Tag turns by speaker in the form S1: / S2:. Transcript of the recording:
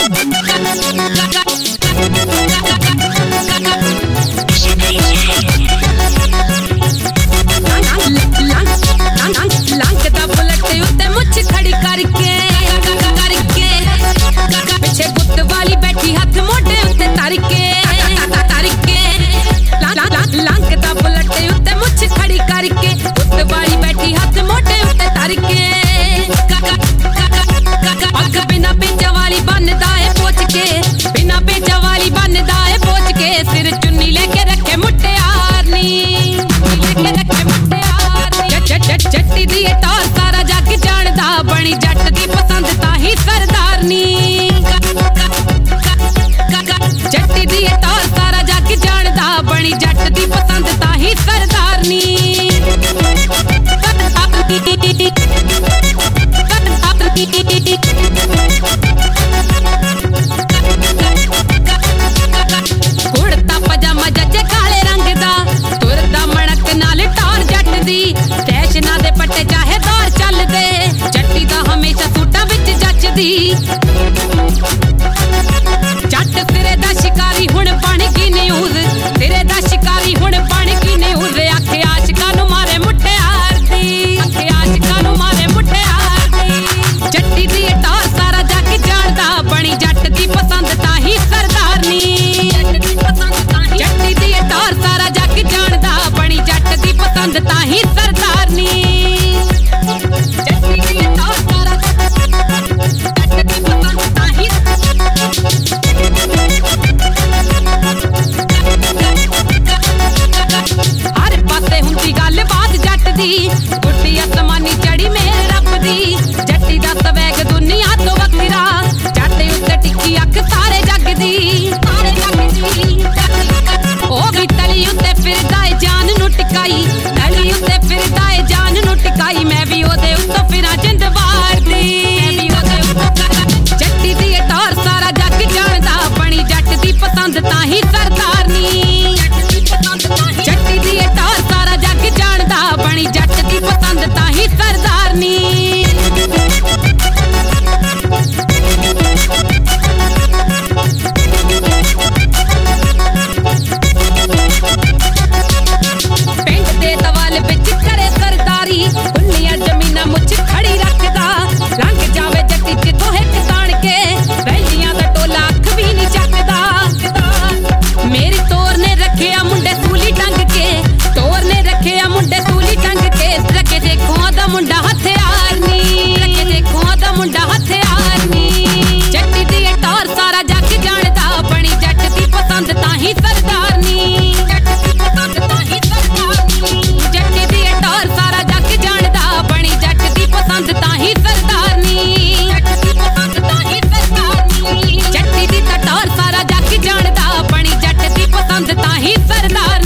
S1: ਲੰਘਦਾ ਬੁਲਟ ਉੱਤੇ ਮੁੱਛ ਖੜੀ ਕਰਕੇ ਪਿੱਛੇ ਗੁੱਤ ਵਾਲੀ ਬੈਠੀ ਹੱਥ ਮੋਢੇ ਉੱਤੇ ਧਰ ਕੇ ਲੰਘਦਾ ਬੁਲਟ ਉੱਤੇ ਮੁੱਛ ਖੜੀ ਕਰਕੇ ਗੁੱਤ ਵਾਲੀ ਬੈਠੀ ਹੱਥ ਮੋਢੇ ਉੱਤੇ ਧਰ ਕੇ ਅੱਖ ਬਿਨਾ ਪੇਚਾਂ ਵਾਲੀ ਬੰਨਦਾ ਏ ਪੁੱਛ ਕੇ ਬਿਨਾ ਪੇਚਾਂ ਵਾਲੀ ਬੰਨਦਾ ਏ ਪੁੱਛ ਕੇ ਸਿਰ ਚੁੰਨੀ ਲੈ ਕੇ ਰੱਖੇ ਮੁਟਿਆਰਨੀ ਜੱਟੀ ਦੀ ਟੌਰ ਸਾਰਾ ਜੱਗ ਜਾਣਦਾ ਬਣੀ ਜੱਟ ਦੀ ਪਸੰਦ ਤਾਂ ਹੀ ਸਰਦਾਰਨੀ ਜੱਟੀ ਦੀ ਟੌਰ ਸਾਰਾ ਜੱਗ ਜਾਣਦਾ ਬਣੀ ਜੱਟ ਦੀ ਪਸੰਦ ਤਾਂ ਹੀ ਸਰਦਾਰਨੀ ਕੁੜਤਾ ਪਜਾਮਾ ਜੱਜੇ ਕਾਲੇ ਰੰਗ ਦਾ ਤੁਰਦਾ ਮਣਕ ਨਾਲ ਟੌਰ ਜੱਟ ਦੀ ਫੈਸ਼ਨਾਂ ਦੇ ਪੱਟੇ ਚਾਹੇ ਦੌਰ ਚੱਲਦੇ ਜੱਟੀ ਦਾ ਹਮੇਸ਼ਾ ਸੂਟਾਂ ਵਿੱਚ ਜੱਚਦੀ ਜੱਟ ਸਿਰੇ ਦਾ ਸ਼ਿਕਾਰੀ ਹੁਣ ਬਣ ਗਈ ਨਿਊਜ਼ ਸਿਰੇ ਦਾ ਸ਼ਿਕਾਰੀ ਹੁਣ ਬਣ ਗਈ ਨਿਊਜ਼ ਆਖੇ ਆਸ਼ਿਕਾਂ ਨੂੰ ਮਾਰੇ ਮੁਟਿਆਰ ਦੀ ਆਖੇ ਆਸ਼ਿਕਾਂ ਨੂੰ ਮਾਰੇ ਮੁਟਿਆਰ ਦੀ ਜੱਟੀ ਦੀ ਟੌਰ ਸਾਰਾ ਜੱਗ ਜਾਣਦਾ ਬਣੀ ਜੱਟ ਦੀ ਪਸੰਦ ਤਾਂ ਹੀ ਸਰਦਾਰਨੀ ਜੱਟੀ ਦੀ ਟੌਰ ਸਾਰਾ ਜੱਗ ਜਾਣਦਾ ਬਣੀ ਜੱਟ ਦੀ ਪਸੰਦ ਤਾਂ ਹੀ ਸਰਦਾਰਨੀ ਜੱਟੀ ਦੀ ਟੌਰ ਸਾਰਾ ਜੱਟ ਦੀ ਪਸੰਦ ਤਾਂ ਹੀ ਹਰ ਪਾਸੇ ਹੁੰਦੀ ਗੱਲ ਬਾਤ ਜੱਟ ਦੀ ਗੁੱਡੀ ਅਸਮਾਨੀ ਚੜੀ ਮੇਰੇ ਰੱਬ ਦੀ ਜੱਟੀ ਦਾ ਸਵੈਗ ਦੁਨੀਆ ਤੋਂ ਵੱਖਰਾ ਜੱਟ ਉੱਤੇ ਟਿੱਕੀ ਅੱਖ ਸਾਰੇ ਜੱਗ ਦੀ ਉਹ ਵੀ ਤਲੀ ਉੱਤੇ ਫਿਰਦਾ ਏ ਜਾਨ ਨੂੰ ਟਿਕਾਈ ਤਲੀ ਉੱਤੇ ਫਿਰਦਾ ਏ ਜਾਨ ਨੂੰ ਟਿਕਾਈ ਮੈਂ ਵੀ ਉਹਦੇ ਉੱਤੋਂ ਫਿਰਾਂ ਜਿੰਦ ਵਾਰਦੀ ਜੱਟੀ ਦੀ ਟੌਰ ਸਾਰਾ ਜੱਗ ਜਾਣਦਾ ਬਣੀ ਜੱਟ ਦੀ ਪਸੰਦ ਤਾਂ ਹੀ ਸਰਦਾਰਨੀ ਜੱਟੀ ਦੀ ਟੌਰ ਸਾਰਾ ਜੱਗ ਜਾਣਦਾ ਬਣੀ ਜੱਟ ਦੀ ਪਸੰਦ ਤਾਂ ਹੀ ਸਰਦਾਰਨੀ ਪਿੰਡ ਦੇ ਦਵਾਲ ਵਿੱਚ ਕਰੇ ਸਰਦਾਰੀ ਖੁੱਲੀਆਂ ਜ਼ਮੀਨਾਂ ਮੁੱਛ ਖੜੀ ਰੱਖਦਾ ਲੰਘ ਜਾਵੇ ਜੱਟੀ ਜਿੱਥੋਂ ਹਿੱਕ ਤਾਣ ਕੇ ਵੈਲੀਆਂ ਦਾ ਟੋਲਾ ਅੱਖ ਵੀ ਨਹੀਂ ਚੱਕਦਾ ਮੇਰੀ ਤੋਰ ਨੇ ਰੱਖਿਆ ਮੁੰਡੇ ਸੂਲੀ ਟੰਗ ਕੇ ਤੋਰ ਨੇ ਰੱਖਿਆ ਮੁੰਡੇ ਸੂਲੀ ਟੰਗ ਕੇ ਰੱਖੇ ਦੇਖੋ ਦਾ ਮੁੰਡਾ ਹਥਿਆਰਨੀ ਰੱਖੇ ਦੇਖੋ ਦਾ ਮੁੰਡਾ ਹਥਿਆਰਨੀ ਜੱਟੀ ਦੀ ਟੌਰ ਸਾਰਾ ਜੱਗ ਜਾਣਦਾ ਬਣੀ ਜੱਟ ਦੀ ਪਸੰਦ ਤਾਂ ਹੀ ਸਰਦਾਰਨੀ ਜੱਟੀ ਦੀ ਟੌਰ ਸਾਰਾ ਜੱਗ ਜਾਣਦਾ ਬਣੀ ਜੱਟ ਦੀ ਪਸੰਦ ਤਾਂ ਹੀ ਸਰਦਾਰਨੀ ਜੱਟੀ ਦੀ ਟੌਰ ਸਾਰਾ ਜੱਗ ਜਾਣਦਾ ਬਣੀ ਜੱਟ ਦੀ ਪਸੰਦ ਤਾਂ ਹੀ ਸਰਦਾਰ